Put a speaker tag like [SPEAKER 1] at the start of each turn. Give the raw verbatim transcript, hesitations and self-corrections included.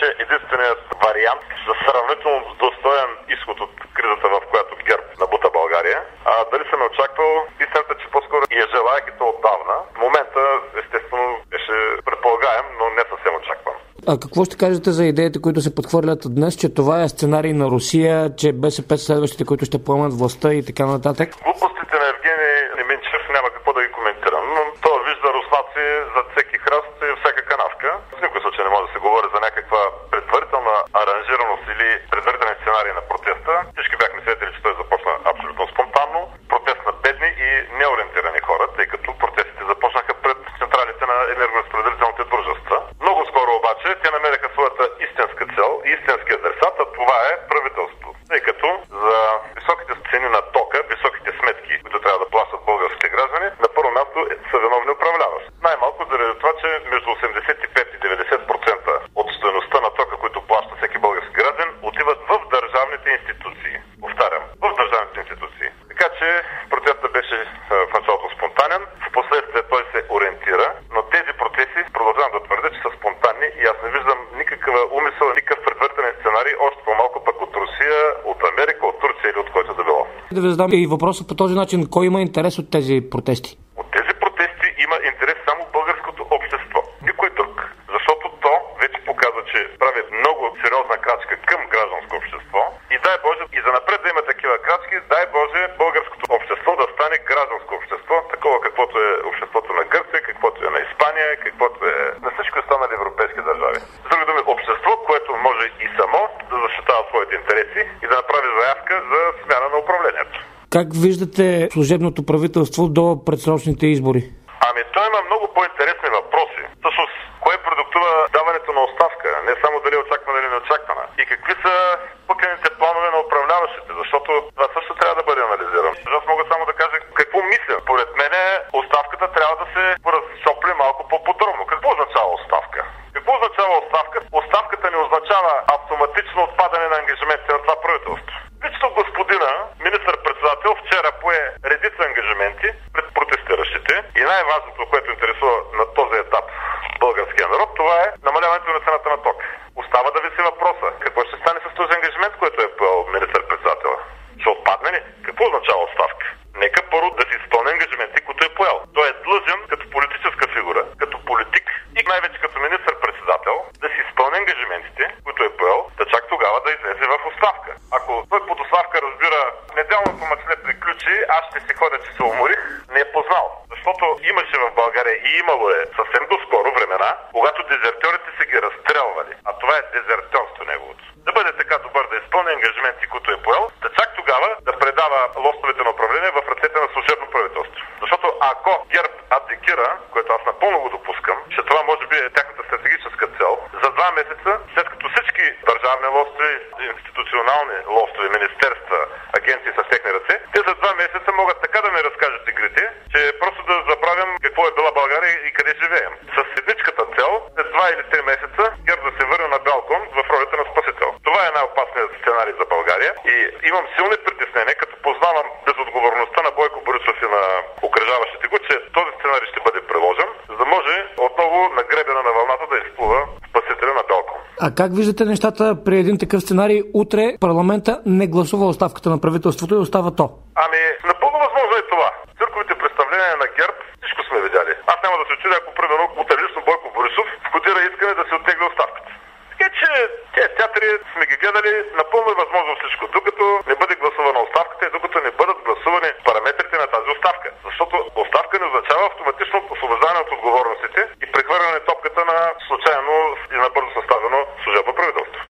[SPEAKER 1] беше единственият вариант за сравнително достоен изход от кризата, в която ГЕРБ набута България. А дали съм очаквал, истината, че по-скоро я желаях и то отдавна. В момента, естествено, беше предполагаем, но не съвсем очаквам.
[SPEAKER 2] А какво ще кажете за идеите, които се подхвърлят днес, че това е сценарий на Русия, че БСП са следващите, които ще поемат властта и така нататък?
[SPEAKER 1] Глупостите на Евгений Минчев няма какво да ги коментирам, но той вижда руснаци за всеки храст и всяка канавка. В никой случай не може да се говори за някаква предварителна аранжираност или предварителен сценарий на протеста. Всички бяхме свидетели, че той започна абсолютно спонтанно. Протест на бедни и неориентирани хора, тъй като протестите започнаха пред централите на енергоразпределителните дружества. Много скоро обаче те намериха своята истинска цел и истински адресат, а това е правителство. Тъй като за високите цени на тока, високите сметки, които трябва да плащат българските граждани, на първо място са виновни управляващи. Най-малко заради това, че между осемдесет и пет и деветдесет процента от стойността на тока, които плаща всеки български граждан, отиват в държавните институции. Повтарям, в държавните институции. Така че протестът беше в началото спонтанен, в последствие той се ориентира, но тези протести продължавам да твърдя, че са спонтанни и аз не виждам никакъв умисъл, никакъв предварителен сценарий, още по-малко пък от Русия, от Америка, от Турция или от който да било.
[SPEAKER 2] Да ви задам и въпроса по този начин, кой има интерес от тези протести?
[SPEAKER 1] От тези протести има интерес само българското общество. Никой друг. Защото то вече показва, че прави много сериозна крачка към гражданско общество. И дай Боже, и занапред да има такива крачки, дай Боже българското общество да стане гражданско общество, такова каквото е обществото на Гърция, каквото е на Испания, каквото е на всички останали европейски държави. С други думи, общество, което може и само да защитава своите интереси и да направи заявка за смяна на управлението.
[SPEAKER 2] Как виждате служебното правителство до предсрочните избори?
[SPEAKER 1] Ами той има много по-интересни въпроси. Всъщност, кое продуктува даването на оставка? Не само дали е очаквана или неочаквана. И какви са пъклените планове на управляващите? Защото това също трябва да бъде анализирано. Аз мога само да кажа какво мисля. Поред мен оставката трябва да се разшопли малко по-подробно. Какво означава оставка? Какво означава оставка? Оставката не означава автоматично отпадане на ангажиментите на това правителство. Лично господина, министър-председател, вчера пое редица ангажименти пред протестиращите и най-важното, което интересува на този етап българския народ, това е намаляването на цената на ток. Остава да виси въпроса. Какво ще стане с този ангажимент, който е поел министър-председателя? Ще отпадне ли? Какво означава оставка? Нека първо да си изпълни ангажименти, които е поел. Той е длъжен като политическа фигура, като политик и най-вече като министър-председател да си изпълни ангажиментите, които е поел, да чак тогава да излезе в оставка. Ако той под оставка разбира неделното мачле приключи, аз ще си ходя, че се уморих, не е познал. Защото имаше в България и имало е съвсем доскоро времена, когато дезертьорите са ги разстрелвали. А това е дезертьорство неговото. Да бъде така добър да изпълни ангажименти, които е поел, да чак тогава да предава лостовете на управление в ръцете на служебно правителство. Защото ако ГЕРБ абдикира, което аз напълно го допускам, че това може би е тяхната стратегическа цел, за два месеца, след като всички държавни лостове, институционални лостове, министерства, агенции са в техни ръце, те за два месеца могат така да ми разкажат игрите, че просто да забравим какво е била България и къде живеем. С едничката цел, след два или три месеца, ГЕРБ да се върне на балкон в ролята на спасител. Това е най-опасният сценарий за България и имам силни притеснения, като познавам безотговорността на Бойко Борисов и на окръжаващите го, че този сценарий ще бъде приложен, за да може отново на гребена на вълната да изплува спасителя на балкон.
[SPEAKER 2] А как виждате нещата при един такъв сценарий? Утре парламента не гласува оставката на правителството и остава то.
[SPEAKER 1] Ами, напълно възможно е това. Цирковите представления на ГЕРБ всичко сме видяли. Аз няма да се чудя, ако примерно лично Бойко Борисов входира искане да се оттегли оставката. Така че тези театри сме ги гледали, напълно е възможно всичко, докато не бъде гласувана оставката и докато не бъдат гласувани параметрите на тази оставка. Защото оставка не означава автоматично освобождаване от отговорностите и прехвърляне топката на случайно и набързо съставено служебно правителство.